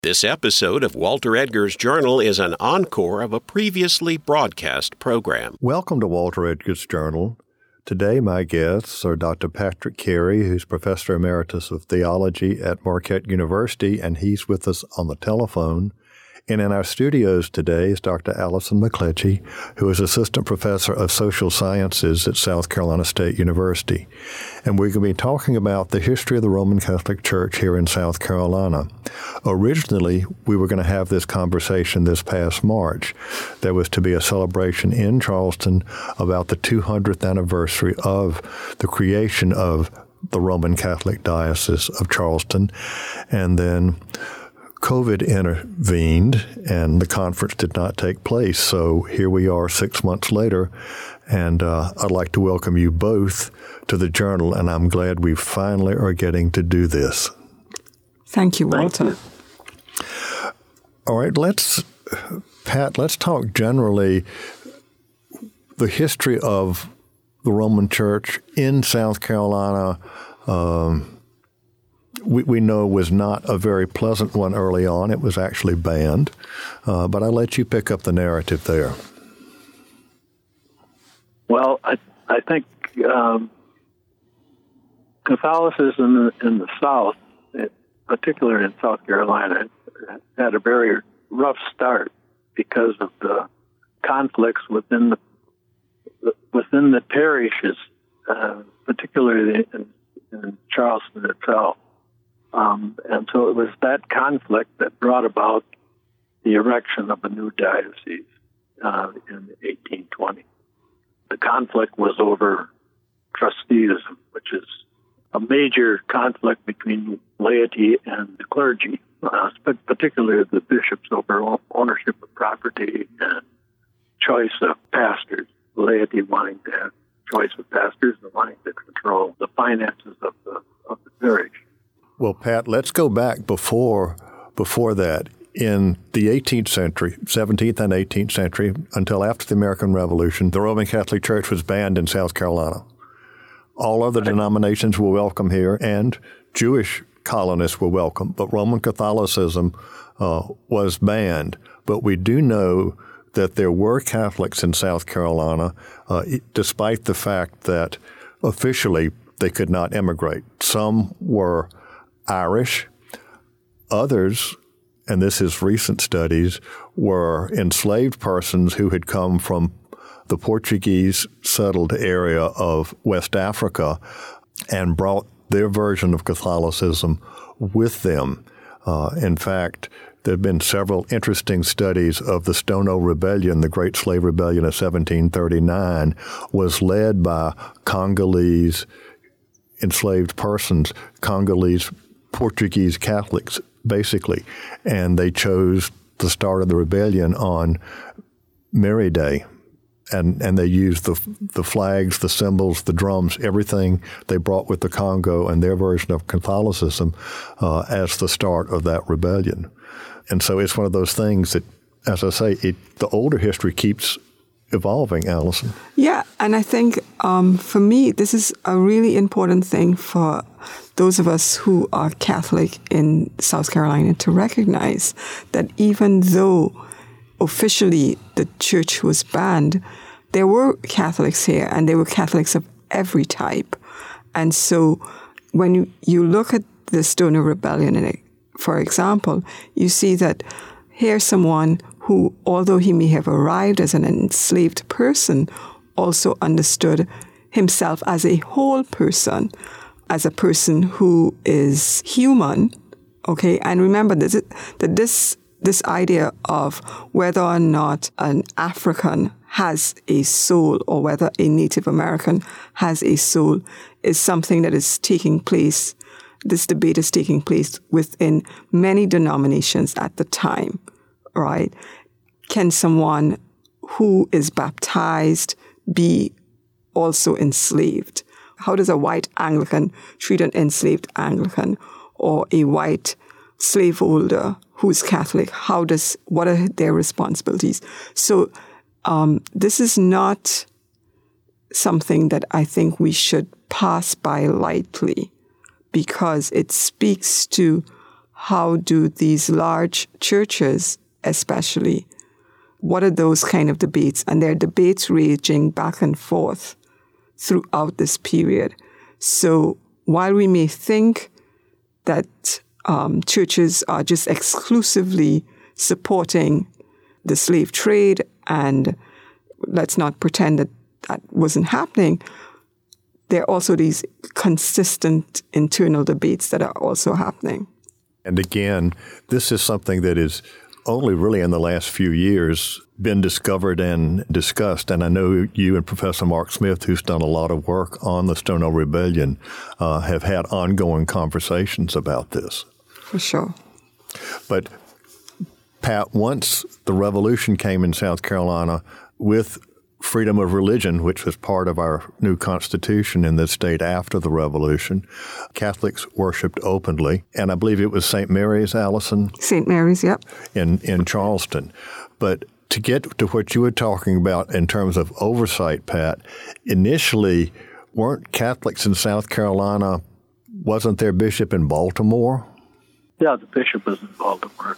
This episode of Walter Edgar's Journal is an encore of a previously broadcast program. Welcome to Walter Edgar's Journal. Today my guests are Dr. Patrick Carey, who's Professor Emeritus of Theology at Marquette University, and he's with us on the telephone. And in our studios today is Dr. Allison McCletchie, who is Assistant Professor of Social Sciences at South Carolina State University. And we're going to be talking about the history of the Roman Catholic Church here in South Carolina. Originally, we were going to have this conversation this past March. There was to be a celebration in Charleston about the 200th anniversary of the creation of the Roman Catholic Diocese of Charleston. And then COVID intervened, and the conference did not take place. So here we are 6 months later, and I'd like to welcome you both to the Journal, and I'm glad we finally are getting to do this. Thank you, Walter. All right, let's talk generally the history of the Roman Church in South Carolina. We know was not a very pleasant one early on. It was actually banned. But I'll let you pick up the narrative there. Well, I think Catholicism in the South, particularly in South Carolina, had a very rough start because of the conflicts within the parishes, particularly in Charleston itself. And so it was that conflict that brought about the erection of a new diocese in 1820. The conflict was over trusteeism, which is a major conflict between laity and the clergy, particularly the bishops over ownership of property and choice of pastors. Laity wanting to have choice of pastors and wanting to control the finances of the parish. Well, Pat, let's go back before that. In the 18th century, 17th and 18th century, until after the American Revolution, the Roman Catholic Church was banned in South Carolina. All other denominations were welcome here, and Jewish colonists were welcome, but Roman Catholicism was banned. But we do know that there were Catholics in South Carolina, despite the fact that officially they could not immigrate. Some were Irish. Others, and this is recent studies, were enslaved persons who had come from the Portuguese settled area of West Africa and brought their version of Catholicism with them. In fact, there have been several interesting studies of the Stono Rebellion. The Great Slave Rebellion of 1739 was led by Congolese enslaved persons, Congolese Portuguese Catholics, basically, and they chose the start of the rebellion on Mary Day, and they used the flags, the symbols, the drums, everything they brought with the Congo and their version of Catholicism as the start of that rebellion. And so it's one of those things that, as I say, the older history keeps evolving, Allison. Yeah, and I think for me, this is a really important thing for those of us who are Catholic in South Carolina to recognize that even though officially the church was banned, there were Catholics here, and there were Catholics of every type. And so when you look at the Stono Rebellion, for example, you see that here's someone who, although he may have arrived as an enslaved person, also understood himself as a whole person, as a person who is human, okay? And remember that this idea of whether or not an African has a soul or whether a Native American has a soul is something that is taking place. This debate is taking place within many denominations at the time, right? Can someone who is baptized be also enslaved? How does a white Anglican treat an enslaved Anglican, or a white slaveholder who's Catholic? What are their responsibilities? So this is not something that I think we should pass by lightly, because it speaks to how do these large churches, especially, what are those kind of debates? And there are debates raging back and forth throughout this period. So while we may think that churches are just exclusively supporting the slave trade, and let's not pretend that that wasn't happening, there are also these consistent internal debates that are also happening. And again, this is something that is only really in the last few years been discovered and discussed. And I know you and Professor Mark Smith, who's done a lot of work on the Stono Rebellion, have had ongoing conversations about this. For sure. But Pat, once the revolution came in South Carolina with freedom of religion, which was part of our new constitution in this state after the revolution, Catholics worshiped openly. And I believe it was St. Mary's, Allison? St. Mary's, yep. In Charleston. But to get to what you were talking about in terms of oversight, Pat, initially, weren't Catholics in South Carolina, wasn't there bishop in Baltimore? Yeah, the bishop was in Baltimore.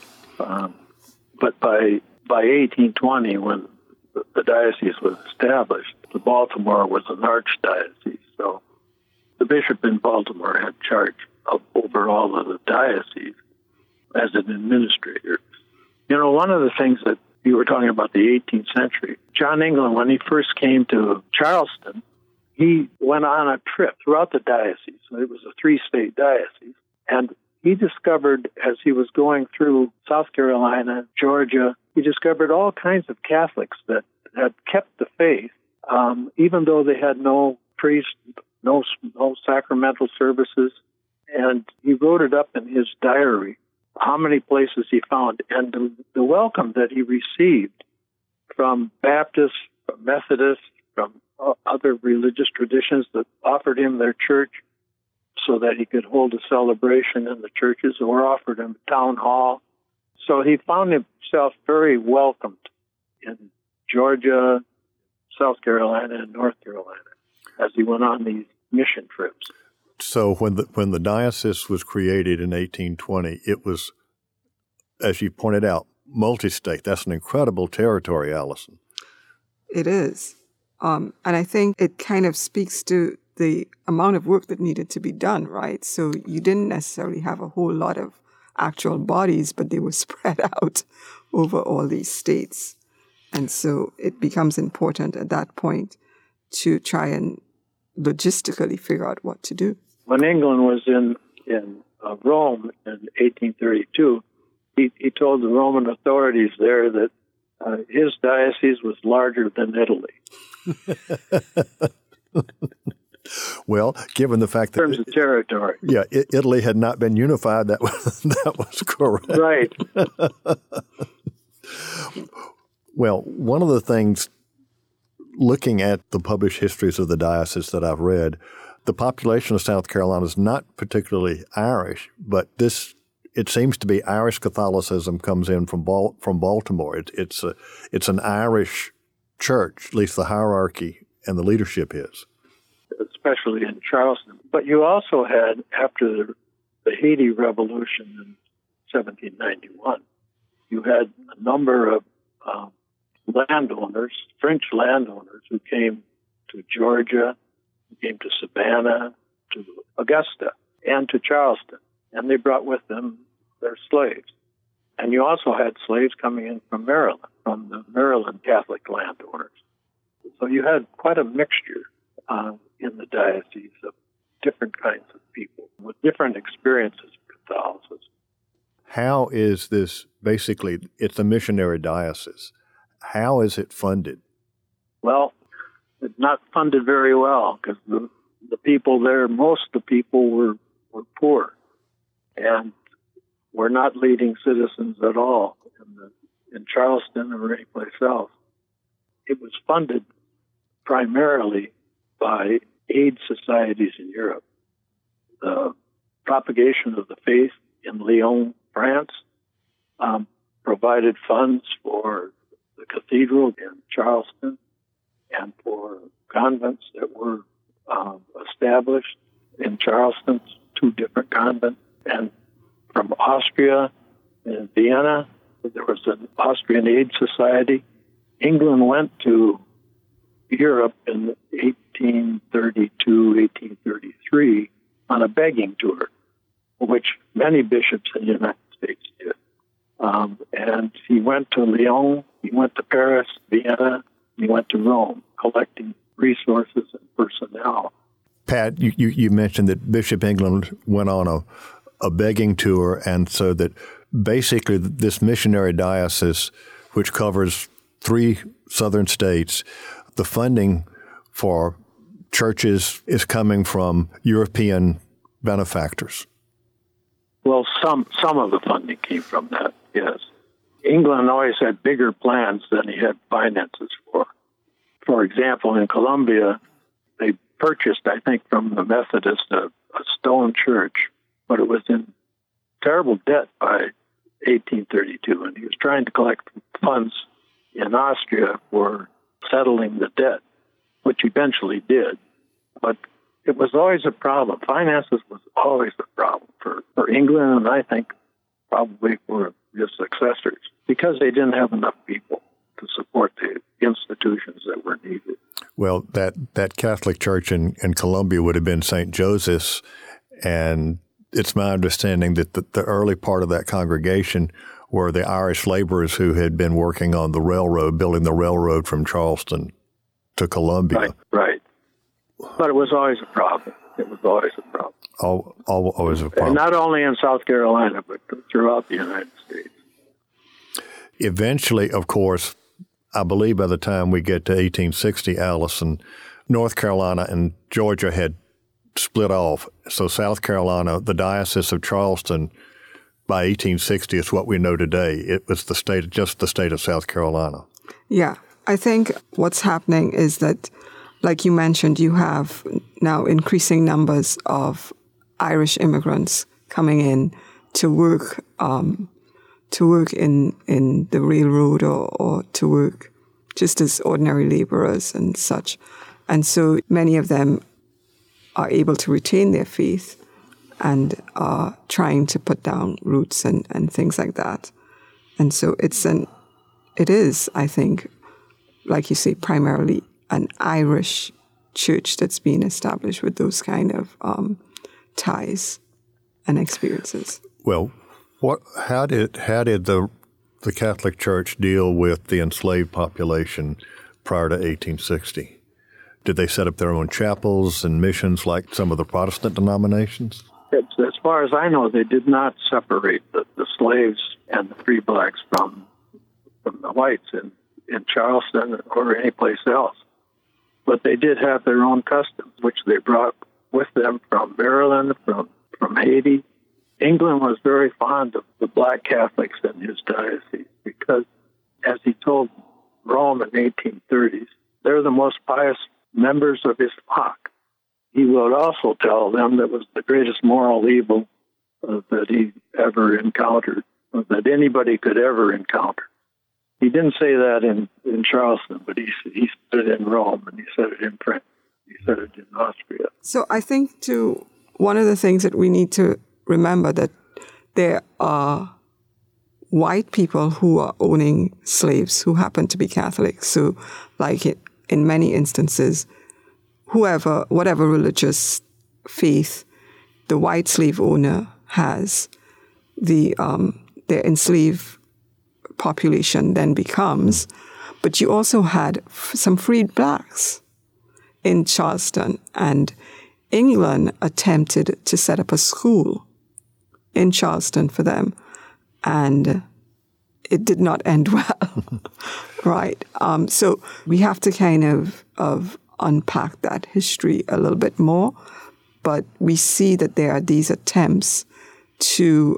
But by 1820, when the diocese was established, the Baltimore was an archdiocese. So the bishop in Baltimore had charge of over all of the diocese as an administrator. You know, one of the things that you were talking about the 18th century, John England, when he first came to Charleston, he went on a trip throughout the diocese. It was a 3-state diocese. And he discovered, as he was going through South Carolina, Georgia, he discovered all kinds of Catholics that had kept the faith, even though they had no priest, no sacramental services. And he wrote it up in his diary, how many places he found. And the welcome that he received from Baptists, from Methodists, from other religious traditions that offered him their church so that he could hold a celebration in the churches, or offered him town hall. So he found himself very welcomed in Georgia, South Carolina, and North Carolina as he went on these mission trips. So when the diocese was created in 1820, it was, as you pointed out, multi-state. That's an incredible territory, Allison. It is. And I think it kind of speaks to the amount of work that needed to be done, right? So you didn't necessarily have a whole lot of actual bodies, but they were spread out over all these states. And so it becomes important at that point to try and logistically figure out what to do. When England was in Rome in 1832, he told the Roman authorities there that his diocese was larger than Italy. Well, given the fact that... In terms of territory. Yeah, Italy had not been unified. That was correct. Right. Well, one of the things, looking at the published histories of the diocese that I've read, the population of South Carolina is not particularly Irish, but it seems to be Irish Catholicism comes in from Baltimore. It's an Irish church, at least the hierarchy and the leadership is. Especially in Charleston. But you also had, after the Haiti Revolution in 1791, you had a number of landowners, French landowners, who came to Georgia, who came to Savannah, to Augusta, and to Charleston. And they brought with them their slaves. And you also had slaves coming in from Maryland, from the Maryland Catholic landowners. So you had quite a mixture in the diocese of different kinds of people with different experiences of Catholicism. How is this, basically, it's a missionary diocese. How is it funded? Well, it's not funded very well because the people there, most of the people were poor and were not leading citizens at all in Charleston or anyplace else. It was funded primarily by aid societies in Europe. The propagation of the faith in Lyon, France, provided funds for the cathedral in Charleston and for convents that were established in Charleston, 2 different convents, and from Austria and Vienna. There was an Austrian Aid Society. England went to Europe in 1832, 1833 on a begging tour, which many bishops in the United States did. And he went to Lyon, he went to Paris, Vienna, he went to Rome, collecting resources and personnel. Pat, you mentioned that Bishop England went on a begging tour, and so that basically this missionary diocese, which covers 3 southern states, the funding for churches is coming from European benefactors. Well, some of the funding came from that, yes. England always had bigger plans than he had finances for. For example, in Colombia, they purchased, I think, from the Methodists, a stone church, but it was in terrible debt by 1832, and he was trying to collect funds in Austria for settling the debt, which eventually did. But it was always a problem. Finances was always a problem for England, and I think probably for his successors, because they didn't have enough people to support the institutions that were needed. Well, that Catholic church in Colombia would have been St. Joseph's, and it's my understanding that the early part of that congregation were the Irish laborers who had been working on the railroad, building the railroad from Charleston to Columbia. Right. But it was always a problem. It was always a problem. Always a problem. And not only in South Carolina, but throughout the United States. Eventually, of course, I believe by the time we get to 1860, Allison, North Carolina and Georgia had split off. So South Carolina, the Diocese of Charleston, by 1860 is what we know today. It was just the state of South Carolina. Yeah. I think what's happening is that, like you mentioned, you have now increasing numbers of Irish immigrants coming in to work in the railroad or to work just as ordinary laborers and such. And so many of them are able to retain their faith and are trying to put down roots and things like that. And so it is, I think, like you say, primarily an Irish church that's being established with those kind of ties and experiences. Well, how did the Catholic Church deal with the enslaved population prior to 1860? Did they set up their own chapels and missions like some of the Protestant denominations? As far as I know, they did not separate the slaves and the free blacks from the whites in Charleston or anyplace else. But they did have their own customs, which they brought with them from Maryland, from Haiti. England was very fond of the black Catholics in his diocese because, as he told Rome in the 1830s, they're the most pious members of his flock. He would also tell them that was the greatest moral evil that he ever encountered, that anybody could ever encounter. He didn't say that in Charleston, but he said it in Rome, and he said it in France. He said it in Austria. So I think, too, one of the things that we need to remember that there are white people who are owning slaves who happen to be Catholics. So, like in many instances, whatever religious faith the white slave owner has, their enslaved population then becomes. But you also had some freed blacks in Charleston, and England attempted to set up a school in Charleston for them, and it did not end well, right? So we have to kind of unpack that history a little bit more, but we see that there are these attempts to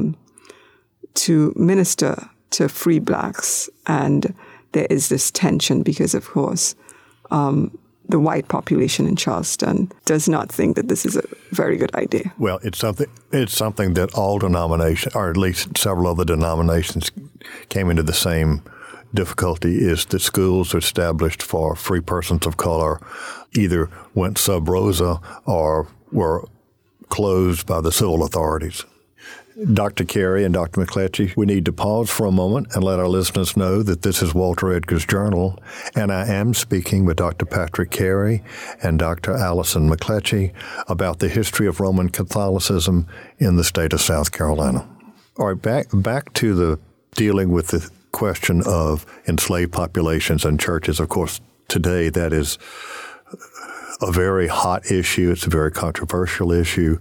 minister to free blacks, and there is this tension because, of course, the white population in Charleston does not think that this is a very good idea. Well, it's something that all denominations, or at least several other denominations, came into the same difficulty, is that schools established for free persons of color either went sub rosa or were closed by the civil authorities. Dr. Carey and Dr. McCletchie, we need to pause for a moment and let our listeners know that this is Walter Edgar's Journal, and I am speaking with Dr. Patrick Carey and Dr. Allison McCletchie about the history of Roman Catholicism in the state of South Carolina. All right, back to the dealing with the question of enslaved populations and churches. Of course, today that is a very hot issue. It's a very controversial issue.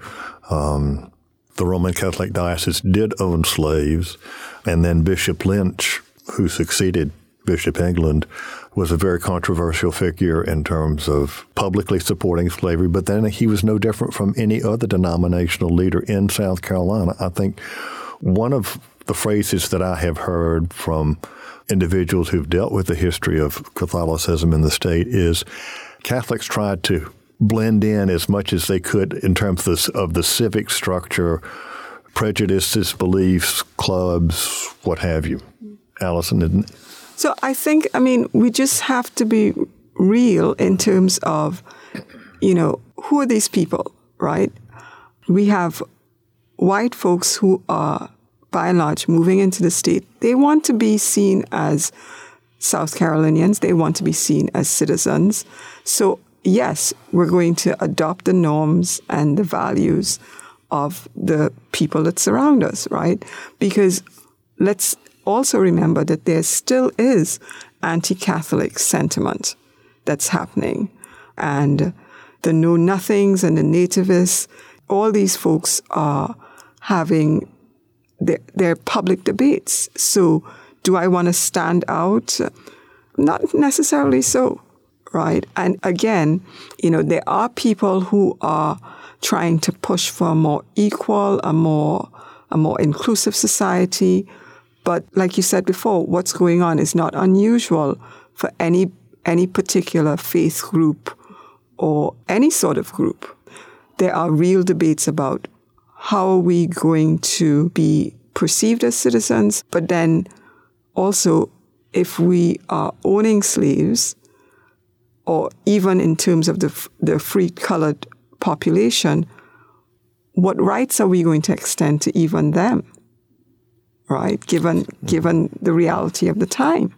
The Roman Catholic Diocese did own slaves, and then Bishop Lynch, who succeeded Bishop England, was a very controversial figure in terms of publicly supporting slavery, but then he was no different from any other denominational leader in South Carolina. I think one of the phrases that I have heard from individuals who've dealt with the history of Catholicism in the state is Catholics tried to blend in as much as they could in terms of the civic structure, prejudices, beliefs, clubs, what have you. Allison, didn't it? So I think, we just have to be real in terms of, who are these people, right? We have white folks who are, by and large, moving into the state. They want to be seen as South Carolinians. They want to be seen as citizens. So yes, we're going to adopt the norms and the values of the people that surround us, right? Because let's also remember that there still is anti-Catholic sentiment that's happening. And the know-nothings and the nativists, all these folks are having their public debates. So do I want to stand out? Not necessarily so. Right. And again, there are people who are trying to push for a more equal, a more inclusive society. But like you said before, what's going on is not unusual for any particular faith group or any sort of group. There are real debates about how are we going to be perceived as citizens, but then also if we are owning slaves, or even in terms of the free-colored population, what rights are we going to extend to even them, right, given the reality of the time?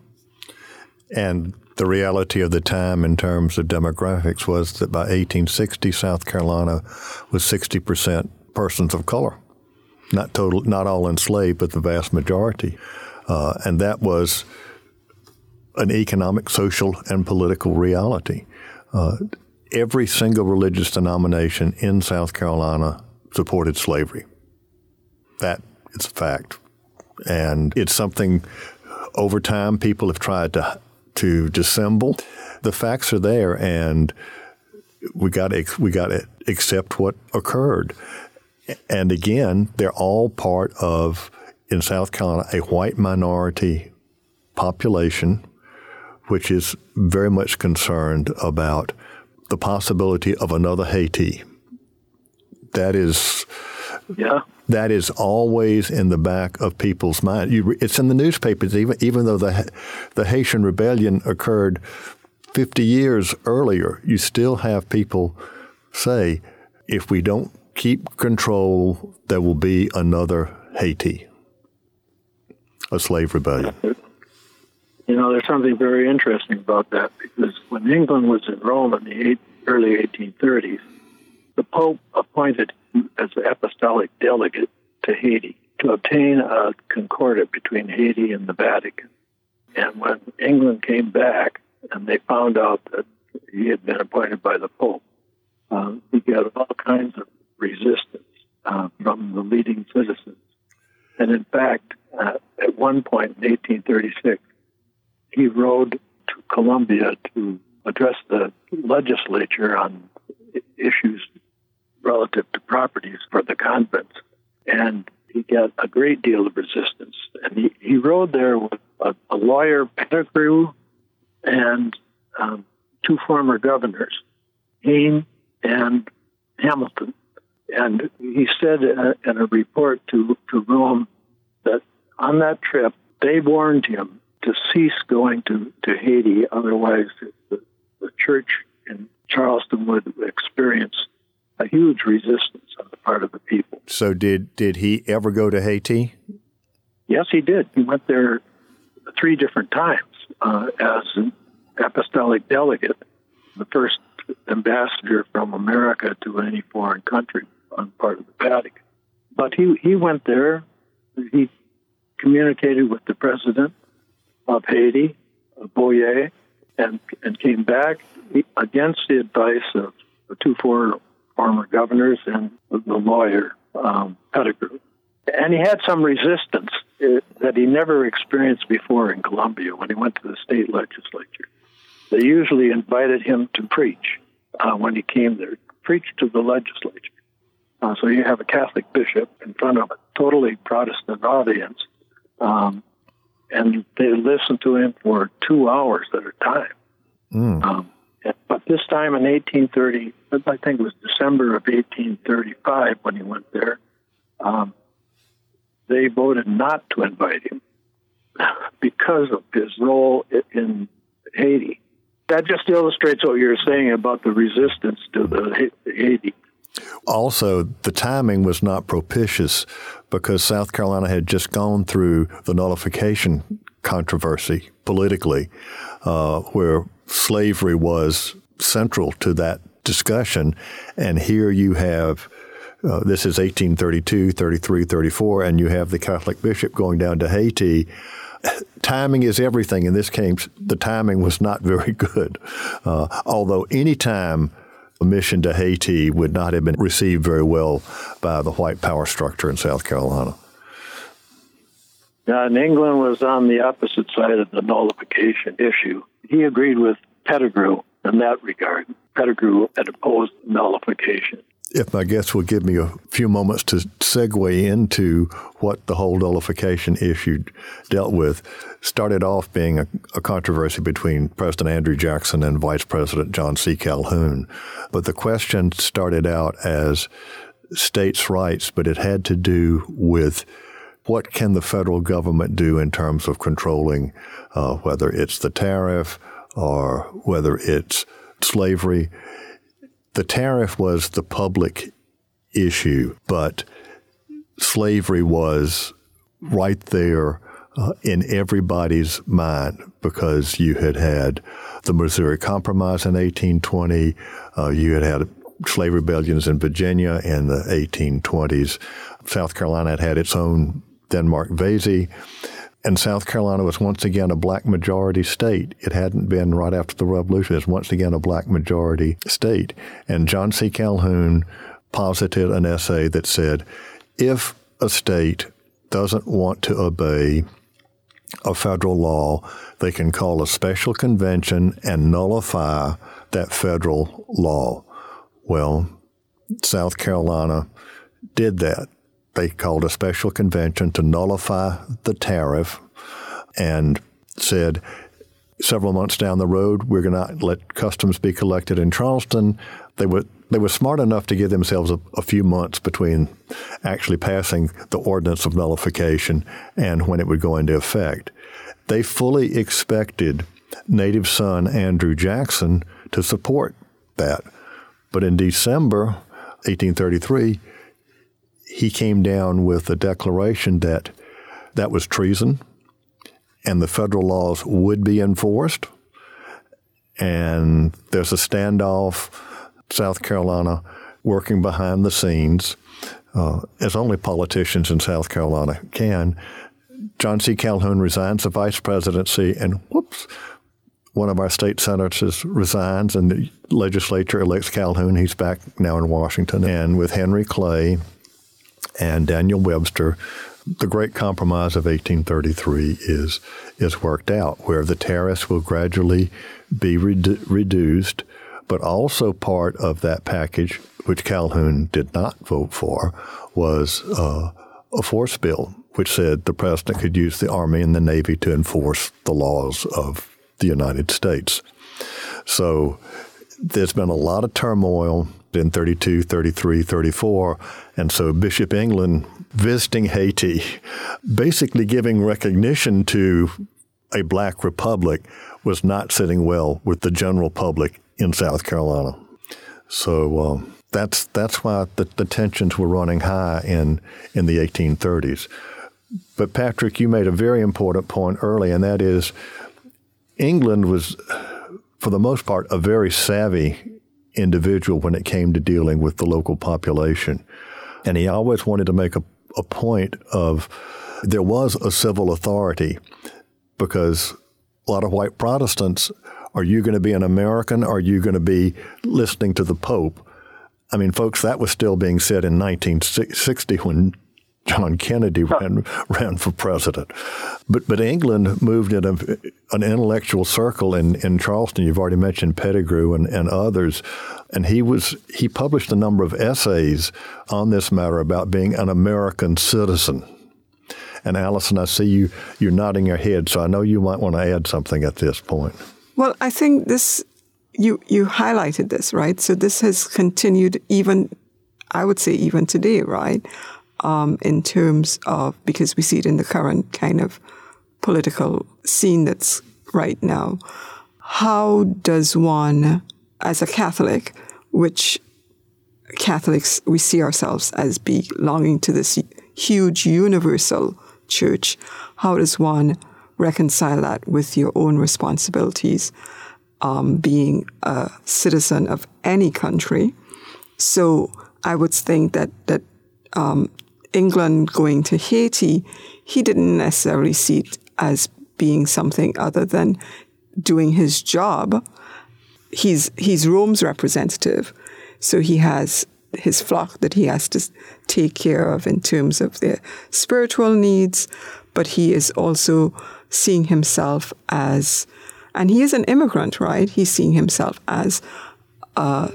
And the reality of the time in terms of demographics was that by 1860, South Carolina was 60% persons of color. Not all enslaved, but the vast majority. And that was an economic, social, and political reality. Every single religious denomination in South Carolina supported slavery. That is a fact. And it's something over time people have tried to dissemble. The facts are there, and we got to accept what occurred. And again, they're all part of, in South Carolina, a white minority population which is very much concerned about the possibility of another Haiti. That is always in the back of people's mind. It's in the newspapers, even though the Haitian Rebellion occurred 50 years earlier. You still have people say, if we don't keep control, there will be another Haiti, a slave rebellion. There's something very interesting about that, because when England was in Rome in the early 1830s, the Pope appointed him as the apostolic delegate to Haiti to obtain a concordat between Haiti and the Vatican. And when England came back and they found out that he had been appointed by the Pope, he got all kinds of resistance from the leading citizens. And in fact, at one point in 1836, he rode to Columbia to address the legislature on issues relative to properties for the convents. And he got a great deal of resistance. And he rode there with a lawyer, Pettigrew, and two former governors, Hayne and Hamilton. And he said in a report to Rome that on that trip, they warned him to cease going to Haiti, otherwise the church in Charleston would experience a huge resistance on the part of the people. So did he ever go to Haiti? Yes, he did. He went there 3 different times as an apostolic delegate, the first ambassador from America to any foreign country on part of the Vatican. But he went there. He communicated with the president of Haiti, Boyer, and came back against the advice of the 2 former governors and the lawyer, Pettigrew. And he had some resistance that he never experienced before in Colombia when he went to the state legislature. They usually invited him to preach when he came there, preach to the legislature. So you have a Catholic bishop in front of a totally Protestant audience, and they listened to him for 2 hours at a time. But this time in 1830, I think it was December of 1835 when he went there, they voted not to invite him because of his role in Haiti. That just illustrates what you're saying about the resistance to the Haiti. Also, the timing was not propitious because South Carolina had just gone through the nullification controversy politically, where slavery was central to that discussion. And here you have, this is 1832, 33, 34, and you have the Catholic bishop going down to Haiti. Timing is everything. In this case, the timing was not very good. Although any time a mission to Haiti would not have been received very well by the white power structure in South Carolina. And England was on the opposite side of the nullification issue. He agreed with Pettigrew in that regard. Pettigrew had opposed nullification. If my guests will give me a few moments to segue into what the whole nullification issue dealt with, started off being a controversy between President Andrew Jackson and Vice President John C. Calhoun. But the question started out as states' rights, but it had to do with what can the federal government do in terms of controlling whether it's the tariff or whether it's slavery. The tariff was the public issue, but slavery was right there in everybody's mind because you had the Missouri Compromise in 1820. You had slave rebellions in Virginia in the 1820s. South Carolina had its own Denmark Vesey. And South Carolina was once again a black majority state. It hadn't been right after the Revolution. It was once again a black majority state. And John C. Calhoun posited an essay that said, if a state doesn't want to obey a federal law, they can call a special convention and nullify that federal law. Well, South Carolina did that. They called a special convention to nullify the tariff and said, several months down the road, we're going to let customs be collected in Charleston. They were smart enough to give themselves a few months between actually passing the ordinance of nullification and when it would go into effect. They fully expected native son Andrew Jackson to support that. But in December 1833, he came down with a declaration that was treason and the federal laws would be enforced. And there's a standoff, South Carolina working behind the scenes, as only politicians in South Carolina can. John C. Calhoun resigns the vice presidency, and whoops, one of our state senators resigns, and the legislature elects Calhoun. He's back now in Washington. And with Henry Clay and Daniel Webster, the Great Compromise of 1833 is worked out, where the tariffs will gradually be reduced, but also part of that package, which Calhoun did not vote for, was a force bill, which said the president could use the Army and the Navy to enforce the laws of the United States. So there's been a lot of turmoil in 32, 33, 34, and so Bishop England visiting Haiti, basically giving recognition to a black republic, was not sitting well with the general public in South Carolina. So That's why the tensions were running high in the 1830s. But Patrick, you made a very important point early, and that is England was, for the most part, a very savvy individual when it came to dealing with the local population. And he always wanted to make a point of there was a civil authority, because a lot of white Protestants, are you going to be an American? Or are you going to be listening to the Pope? I mean, folks, that was still being said in 1960 when John Kennedy ran for president. But England moved in an intellectual circle in Charleston. You've already mentioned Pettigrew and others. And he published a number of essays on this matter about being an American citizen. And Allison, I see you're nodding your head, so I know you might want to add something at this point. Well, I think this, you highlighted this, right? So this has continued even, I would say even today, right? In terms of, because we see it in the current kind of political scene that's right now. How does one, as a Catholic, which Catholics, we see ourselves as belonging to this huge universal church, how does one reconcile that with your own responsibilities, being a citizen of any country? So I would think that England going to Haiti, he didn't necessarily see it as being something other than doing his job. He's Rome's representative, so he has his flock that he has to take care of in terms of their spiritual needs, but he is also seeing himself as, and he is an immigrant, right? He's seeing himself as a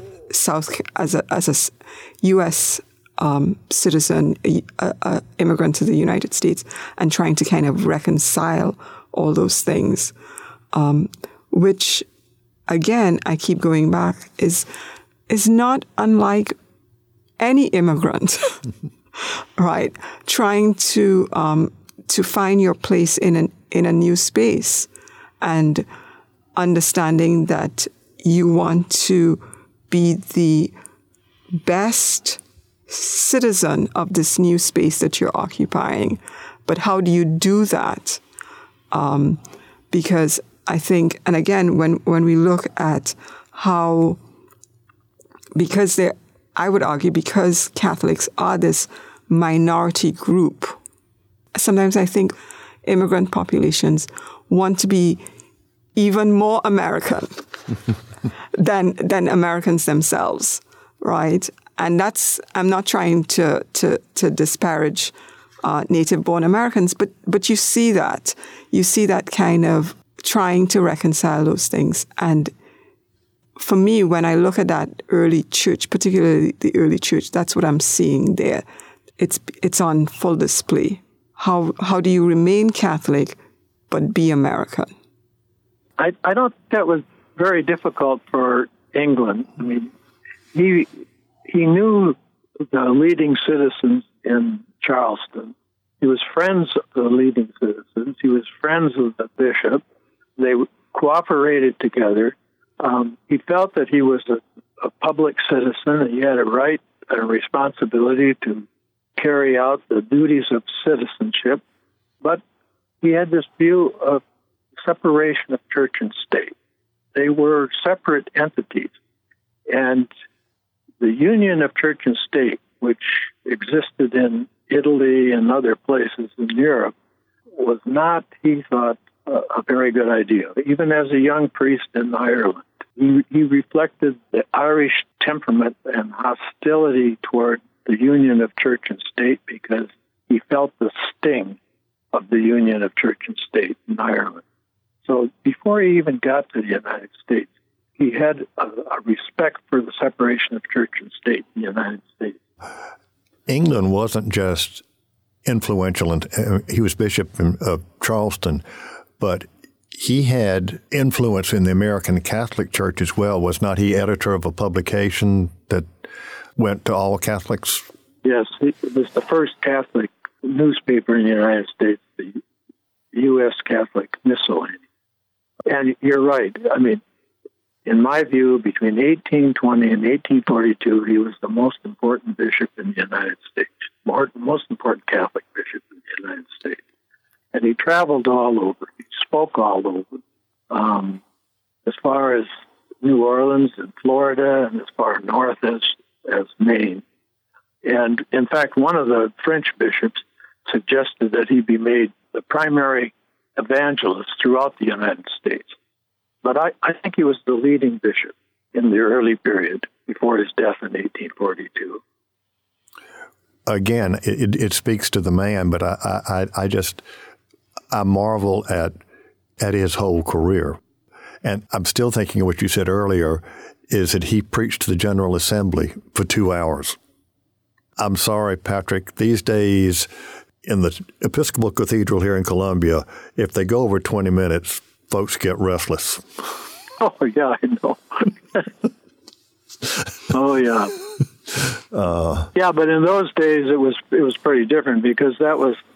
U.S. Citizen, a immigrant to the United States, and trying to kind of reconcile all those things, which, again, I keep going back, is not unlike any immigrant, right? Trying to find your place in a new space, and understanding that you want to be the best citizen of this new space that you're occupying. But how do you do that? Because I think, and again, when we look at how, I would argue because Catholics are this minority group, sometimes I think immigrant populations want to be even more American than Americans themselves, right? And I'm not trying to disparage native-born Americans, but you see that kind of trying to reconcile those things. And for me, when I look at that early church, particularly the early church, that's what I'm seeing there. It's on full display. How do you remain Catholic but be American? I don't think that was very difficult for England. I mean, he knew the leading citizens in Charleston. He was friends of the leading citizens. He was friends with the bishop. They cooperated together. He felt that he was a public citizen, and he had a right and a responsibility to carry out the duties of citizenship. But he had this view of separation of church and state. They were separate entities. And the union of church and state, which existed in Italy and other places in Europe, was not, he thought, a very good idea. Even as a young priest in Ireland, he reflected the Irish temperament and hostility toward the union of church and state because he felt the sting of the union of church and state in Ireland. So before he even got to the United States, he had a respect for the separation of church and state in the United States. England wasn't just influential, and he was Bishop of Charleston, but he had influence in the American Catholic Church as well. Was not he editor of a publication that went to all Catholics? Yes, it was the first Catholic newspaper in the United States, the U.S. Catholic Miscellany. And you're right. I mean, in my view, between 1820 and 1842, he was the most important bishop in the United States, most important Catholic bishop in the United States. And he traveled all over. He spoke all over, as far as New Orleans and Florida, and as far north as Maine. And in fact, one of the French bishops suggested that he be made the primary evangelist throughout the United States. But I think he was the leading bishop in the early period before his death in 1842. Again, it speaks to the man, but I marvel at his whole career. And I'm still thinking of what you said earlier, is that he preached to the General Assembly for 2 hours. I'm sorry, Patrick, these days in the Episcopal Cathedral here in Columbia, if they go over 20 minutes, folks get restless. Oh, yeah, I know. Oh, yeah. Yeah, but in those days it was pretty different because it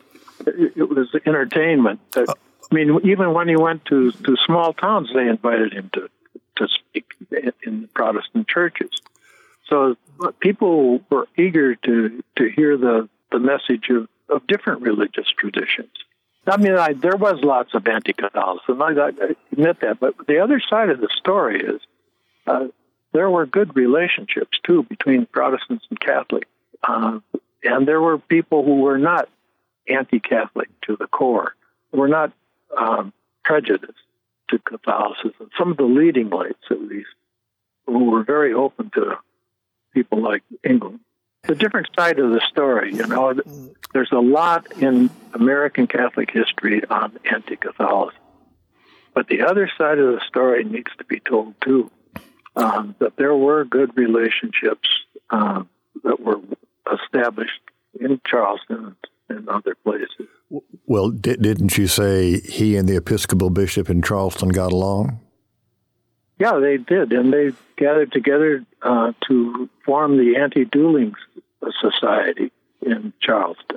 was entertainment. I mean, even when he went to small towns, they invited him to speak in the Protestant churches. So people were eager to hear the message of different religious traditions. I mean, there was lots of anti-Catholicism, I admit that, but the other side of the story is there were good relationships, too, between Protestants and Catholics. And there were people who were not anti-Catholic to the core, were not prejudiced to Catholicism. Some of the leading lights, at least, who were very open to people like England. The different side of the story, there's a lot in American Catholic history on anti-Catholicism. But the other side of the story needs to be told, too, that there were good relationships that were established in Charleston and other places. Well, didn't you say he and the Episcopal bishop in Charleston got along? Yeah, they did, and they gathered together to form the Anti-Dueling Society in Charleston.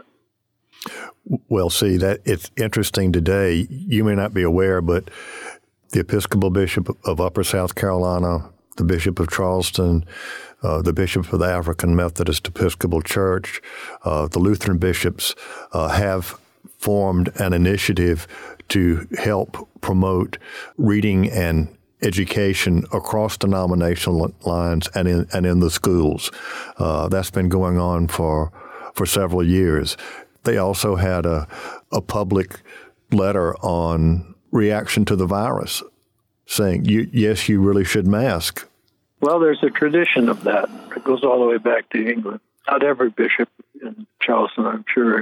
Well, see, that it's interesting today. You may not be aware, but the Episcopal Bishop of Upper South Carolina, the Bishop of Charleston, the Bishop of the African Methodist Episcopal Church, the Lutheran bishops have formed an initiative to help promote reading and education across denominational lines and in the schools. That's been going on for several years. They also had a public letter on reaction to the virus saying, yes, you really should mask. Well, there's a tradition of that. It goes all the way back to England. Not every bishop in Charleston, I'm sure,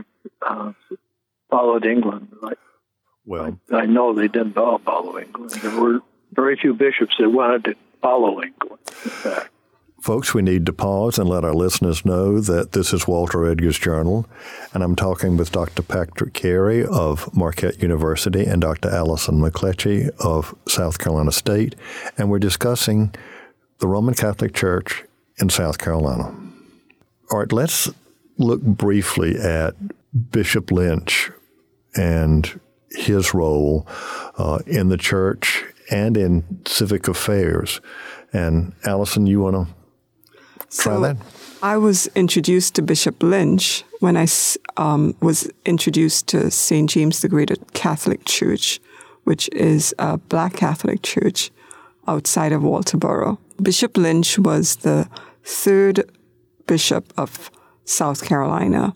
followed England. Well, I know they didn't all follow England. There were very few bishops that wanted to follow England, in fact. Folks, we need to pause and let our listeners know that this is Walter Edgar's Journal, and I'm talking with Dr. Patrick Carey of Marquette University and Dr. Allison McCletchie of South Carolina State, and we're discussing the Roman Catholic Church in South Carolina. All right, let's look briefly at Bishop Lynch and his role in the church and in civic affairs. And Allison, you want to try that? I was introduced to Bishop Lynch when I was introduced to St. James the Greater Catholic Church, which is a Black Catholic church outside of Walterboro. Bishop Lynch was the third bishop of South Carolina,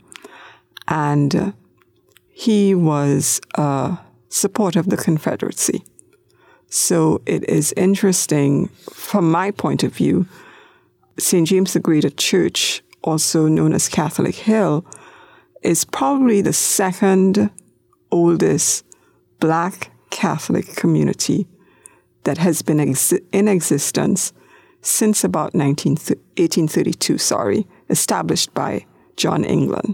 and he was a supporter of the Confederacy. So it is interesting, from my point of view, St. James the Greater Church, also known as Catholic Hill, is probably the second oldest Black Catholic community that has been in existence since about 1832, established by John England.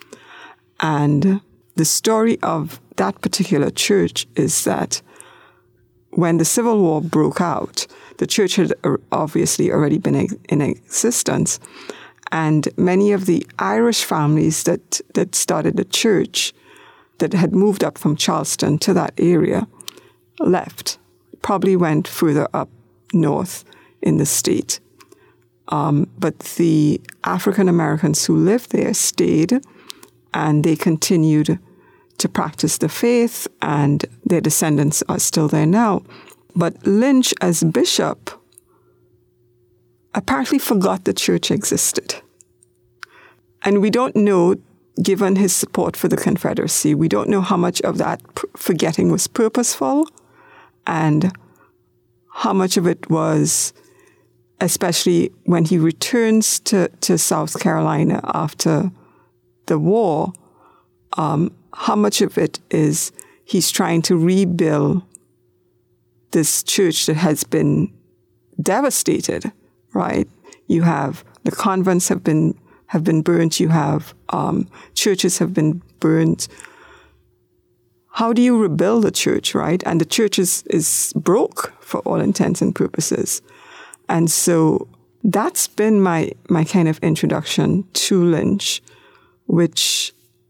And the story of that particular church is that when the Civil War broke out, the church had obviously already been in existence, and many of the Irish families that started the church that had moved up from Charleston to that area left, probably went further up north in the state. But the African Americans who lived there stayed, and they continued to practice the faith, and their descendants are still there now. But Lynch, as bishop, apparently forgot the church existed. And we don't know, given his support for the Confederacy, we don't know how much of that forgetting was purposeful and how much of it was, especially when he returns to South Carolina after the war, how much of it is he's trying to rebuild this church that has been devastated, right? You have the convents have been burnt. You have churches have been burnt. How do you rebuild the church, right? And the church is broke for all intents and purposes. And so that's been my kind of introduction to Lynch, which,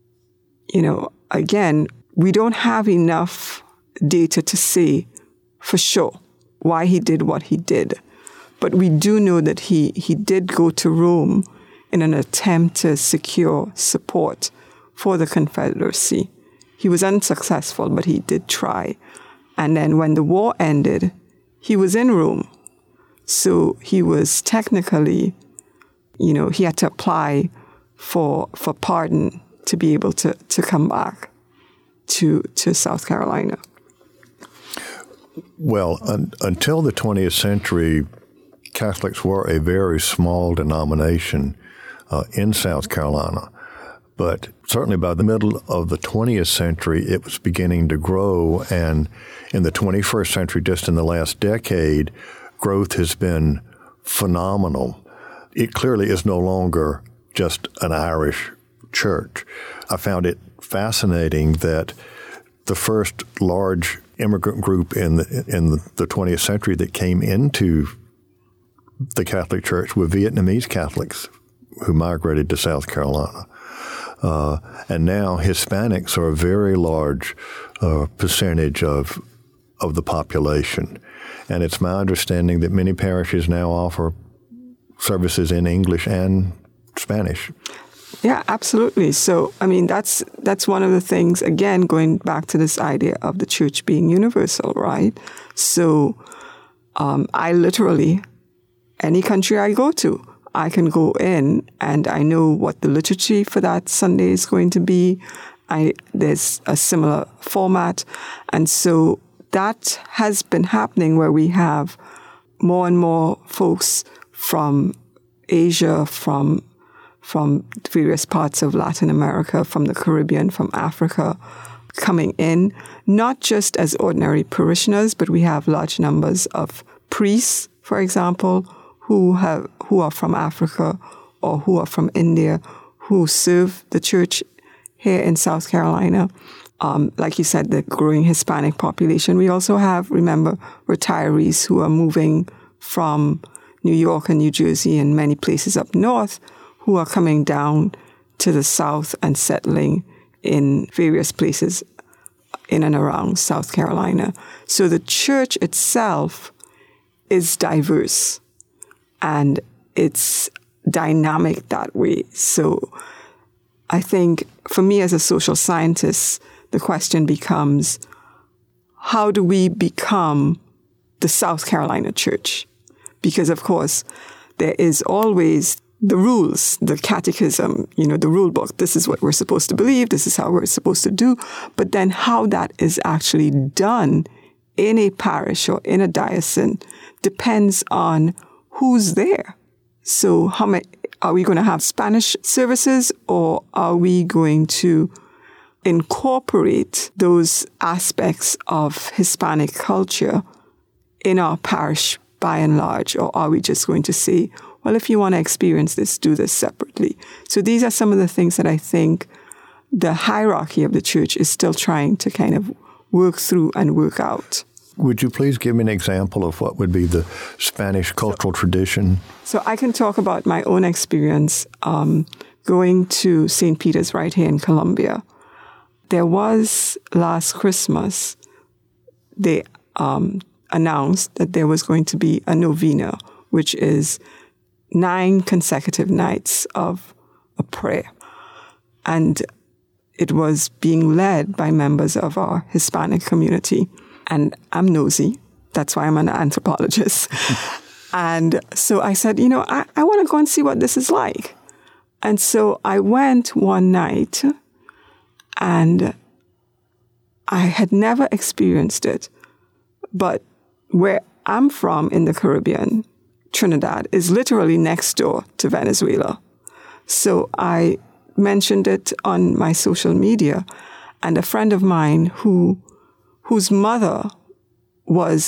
again, we don't have enough data to say for sure why he did what he did. But we do know that he did go to Rome in an attempt to secure support for the Confederacy. He was unsuccessful, but he did try. And then when the war ended, he was in Rome. So he was technically, he had to apply for pardon to be able to come back to South Carolina. Well, until the 20th century, Catholics were a very small denomination in South Carolina. But certainly by the middle of the 20th century, it was beginning to grow. And in the 21st century, just in the last decade, growth has been phenomenal. It clearly is no longer just an Irish church. I found it fascinating that the first large immigrant group in the 20th century that came into the Catholic Church were Vietnamese Catholics who migrated to South Carolina. And now Hispanics are a very large percentage of the population. And it's my understanding that many parishes now offer services in English and Spanish. Yeah, absolutely. So, that's one of the things, again, going back to this idea of the church being universal, right? So I literally, any country I go to, I can go in and I know what the liturgy for that Sunday is going to be. There's a similar format. And so that has been happening where we have more and more folks from Asia, from various parts of Latin America, from the Caribbean, from Africa, coming in, not just as ordinary parishioners, but we have large numbers of priests, for example, who are from Africa or who are from India, who serve the church here in South Carolina. Like you said, the growing Hispanic population. We also have, remember, retirees who are moving from New York and New Jersey and many places up north who are coming down to the south and settling in various places in and around South Carolina. So the church itself is diverse and it's dynamic that way. So I think for me as a social scientist, the question becomes, how do we become the South Carolina church? Because, of course, there is always the rules, the catechism, the rule book. This is what we're supposed to believe. This is how we're supposed to do. But then how that is actually done in a parish or in a diocese depends on who's there. So how many, are we going to have Spanish services or are we going to incorporate those aspects of Hispanic culture in our parish by and large? Or are we just going to say, well, if you want to experience this, do this separately? So these are some of the things that I think the hierarchy of the church is still trying to kind of work through and work out. Would you please give me an example of what would be the Spanish cultural tradition? So I can talk about my own experience going to St. Peter's right here in Columbia. There was last Christmas, a announced that there was going to be a novena, which is 9 consecutive nights of a prayer. And it was being led by members of our Hispanic community. And I'm nosy. That's why I'm an anthropologist. And so I said, I want to go and see what this is like. And so I went one night, and I had never experienced it. But where I'm from in the Caribbean, Trinidad is literally next door to Venezuela. So I mentioned it on my social media, and a friend of mine whose mother was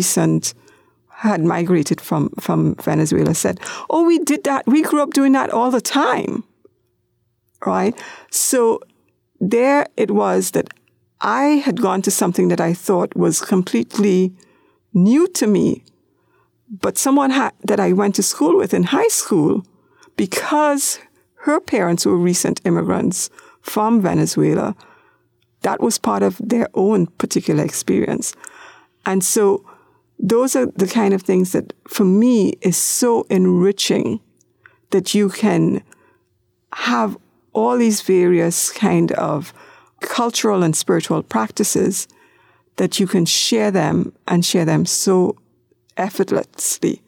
had migrated from Venezuela said, "Oh, we did that. We grew up doing that all the time." Right? So there it was that I had gone to something that I thought was completely new to me, but someone that I went to school with in high school, because her parents were recent immigrants from Venezuela, that was part of their own particular experience. And so those are the kind of things that, for me, is so enriching, that you can have all these various kind of cultural and spiritual practices, that you can share them so effortlessly.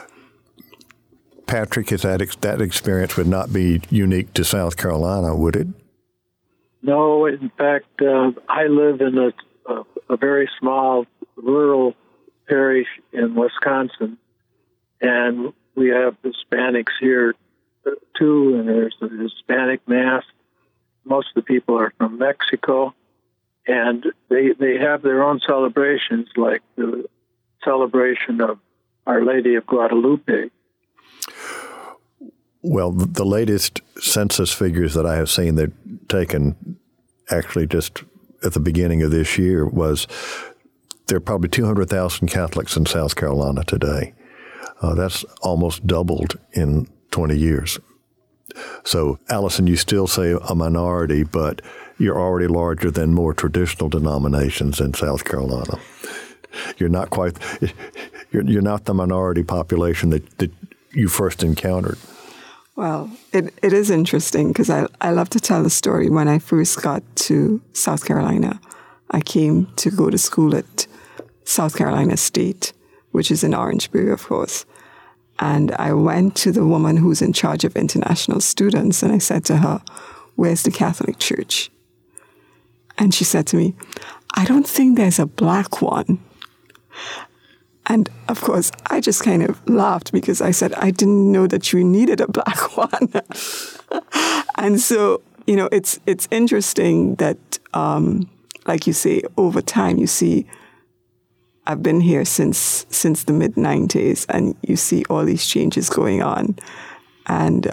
Patrick, that experience would not be unique to South Carolina, would it? No, in fact, I live in a very small rural parish in Wisconsin, and we have Hispanics here too, and there's a Hispanic Mass. Most of the people are from Mexico, and they have their own celebrations, like the celebration of Our Lady of Guadalupe. Well, the latest census figures that I have seen that taken actually just at the beginning of this year was there are probably 200,000 Catholics in South Carolina today. That's almost doubled in 20 years. So, Allison, you still say a minority, but you're already larger than more traditional denominations in South Carolina. You're not the minority population that you first encountered. Well, it is interesting because I love to tell the story. When I first got to South Carolina, I came to go to school at South Carolina State, which is in Orangeburg, of course. And I went to the woman who's in charge of international students, and I said to her, "Where's the Catholic Church?" And she said to me, "I don't think there's a black one." And of course, I just kind of laughed because I said, I didn't know that you needed a black one. And so, it's interesting that, like you say, over time, you see, I've been here since the mid-90s, and you see all these changes going on. And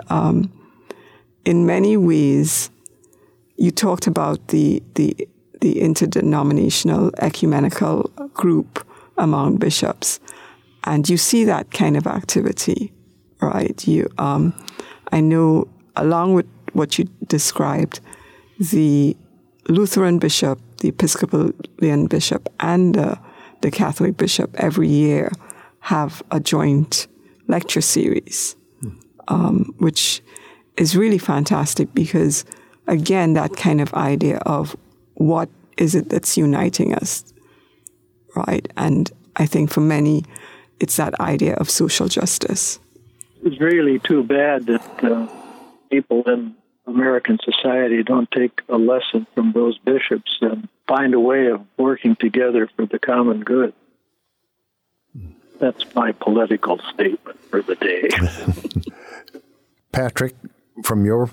in many ways, you talked about the interdenominational ecumenical group among bishops, and you see that kind of activity, right? I know, along with what you described, the Lutheran bishop, the Episcopalian bishop, and the Catholic bishop every year have a joint lecture series, which is really fantastic because, again, that kind of idea of what is it that's uniting us, right? And I think for many, it's that idea of social justice. It's really too bad that people in American society don't take a lesson from those bishops and find a way of working together for the common good. That's my political statement for the day. Patrick, from your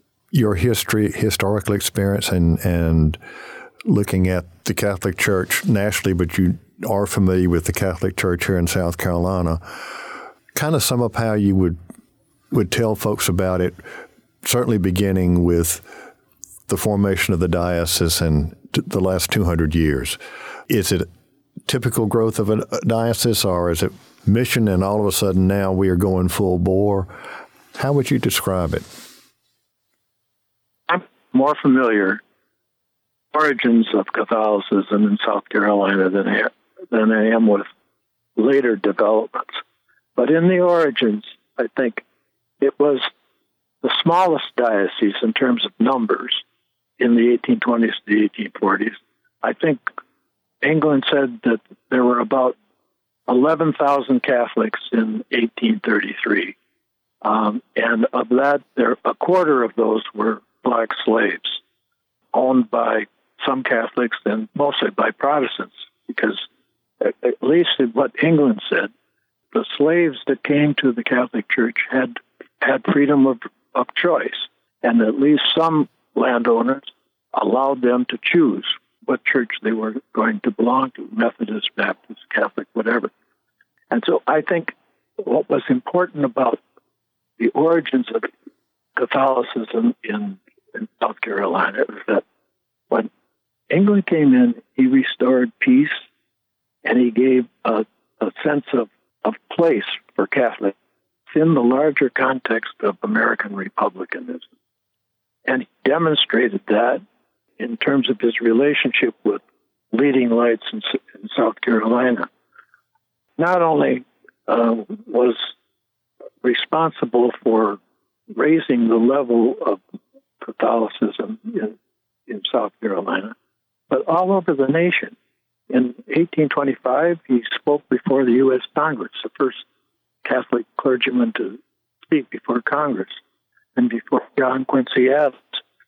historical experience and looking at the Catholic Church nationally, but you are familiar with the Catholic Church here in South Carolina, kind of sum up how you would tell folks about it, certainly beginning with the formation of the diocese in the last 200 years. Is it typical growth of a diocese, or is it mission and all of a sudden now we are going full bore? How would you describe it? I'm more familiar origins of Catholicism in South Carolina than I am with later developments. But in the origins, I think it was the smallest diocese in terms of numbers in the 1820s to the 1840s. I think England said that there were about 11,000 Catholics in 1833. And of that, a quarter of those were black slaves owned by some Catholics and mostly by Protestants, because at least in what England said, the slaves that came to the Catholic Church had freedom of choice, and at least some landowners allowed them to choose what church they were going to belong to, Methodist, Baptist, Catholic, whatever. And so I think what was important about the origins of Catholicism in South Carolina is that when England came in, he restored peace, and he gave a sense of place for Catholics in the larger context of American republicanism. And he demonstrated that in terms of his relationship with leading lights in South Carolina. Not only was responsible for raising the level of Catholicism in South Carolina, but all over the nation. In 1825, he spoke before the U.S. Congress, the first Catholic clergyman to speak before Congress, and before John Quincy Adams.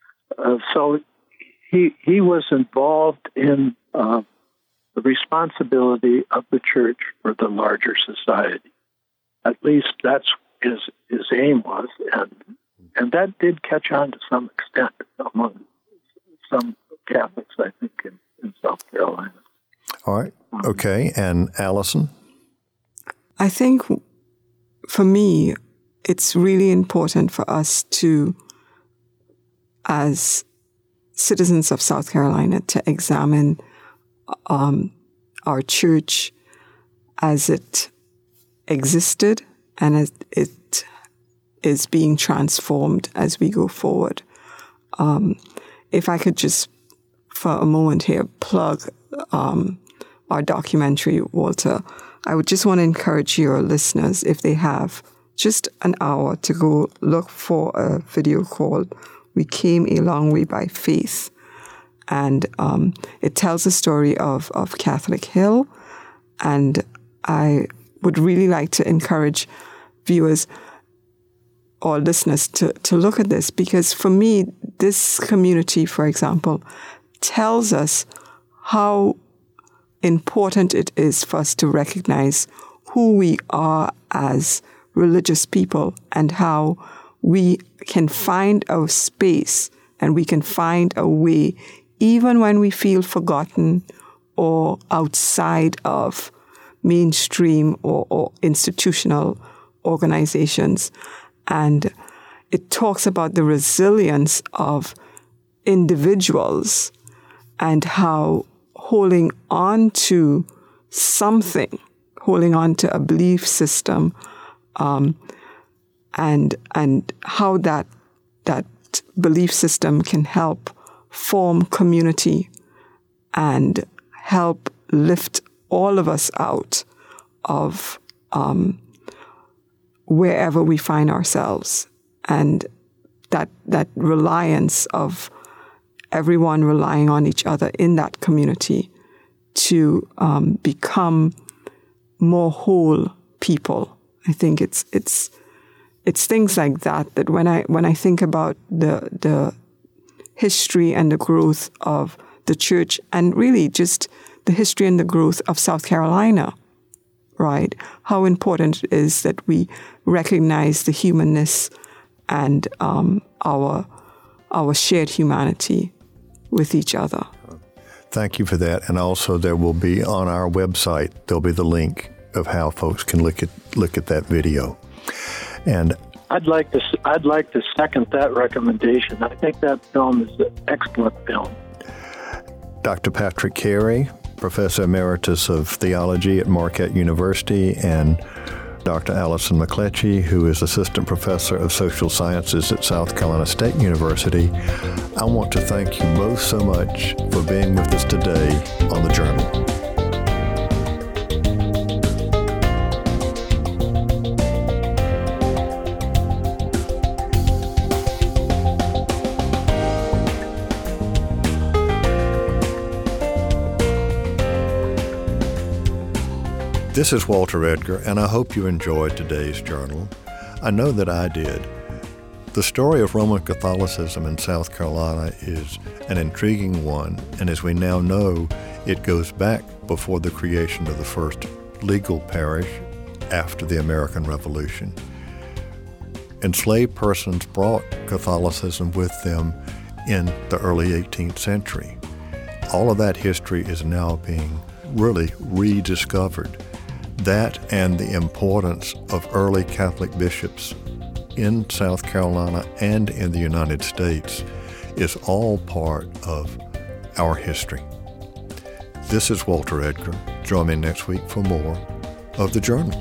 So he was involved in the responsibility of the church for the larger society. At least that's his aim was, and that did catch on to some extent among some Catholics, I think, in South Carolina. All right. Okay. And Allison? I think for me, it's really important for us to, as citizens of South Carolina, to examine our church as it existed and as it is being transformed as we go forward. If I could just, for a moment here, plug our documentary, Walter, I would just want to encourage your listeners, if they have just an hour, to go look for a video called We Came a Long Way by Faith. And it tells the story of Catholic Hill. And I would really like to encourage viewers or listeners to look at this, because for me, this community, for example, tells us how important it is for us to recognize who we are as religious people and how we can find our space and we can find a way, even when we feel forgotten or outside of mainstream or institutional organizations. And it talks about the resilience of individuals and how holding on to something, holding on to a belief system, and how that belief system can help form community and help lift all of us out of wherever we find ourselves, and that reliance of everyone relying on each other in that community to become more whole people. I think it's things like that when I think about the history and the growth of the church, and really just the history and the growth of South Carolina, right? How important it is that we recognize the humanness and our shared humanity with each other. Thank you for that. And also there will be on our website, there'll be the link of how folks can look at that video. And I'd like to second that recommendation. I think that film is an excellent film. Dr. Patrick Carey, Professor Emeritus of Theology at Marquette University, and Dr. Allison McCletchie, who is Assistant Professor of Social Sciences at South Carolina State University. I want to thank you both so much for being with us today on The Journal. This is Walter Edgar, and I hope you enjoyed today's journal. I know that I did. The story of Roman Catholicism in South Carolina is an intriguing one, and as we now know, it goes back before the creation of the first legal parish after the American Revolution. Enslaved persons brought Catholicism with them in the early 18th century. All of that history is now being really rediscovered. That and the importance of early Catholic bishops in South Carolina and in the United States is all part of our history. This is Walter Edgar. Join me next week for more of The Journal.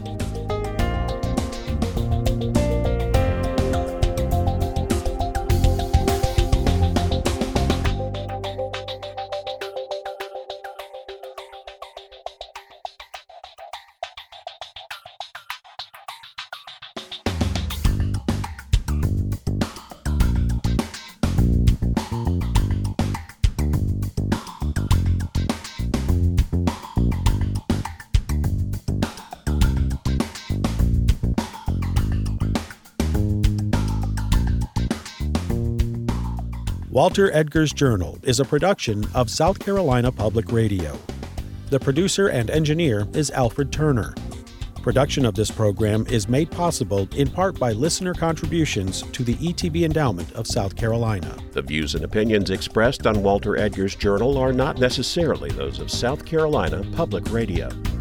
Walter Edgar's Journal is a production of South Carolina Public Radio. The producer and engineer is Alfred Turner. Production of this program is made possible in part by listener contributions to the ETB Endowment of South Carolina. The views and opinions expressed on Walter Edgar's Journal are not necessarily those of South Carolina Public Radio.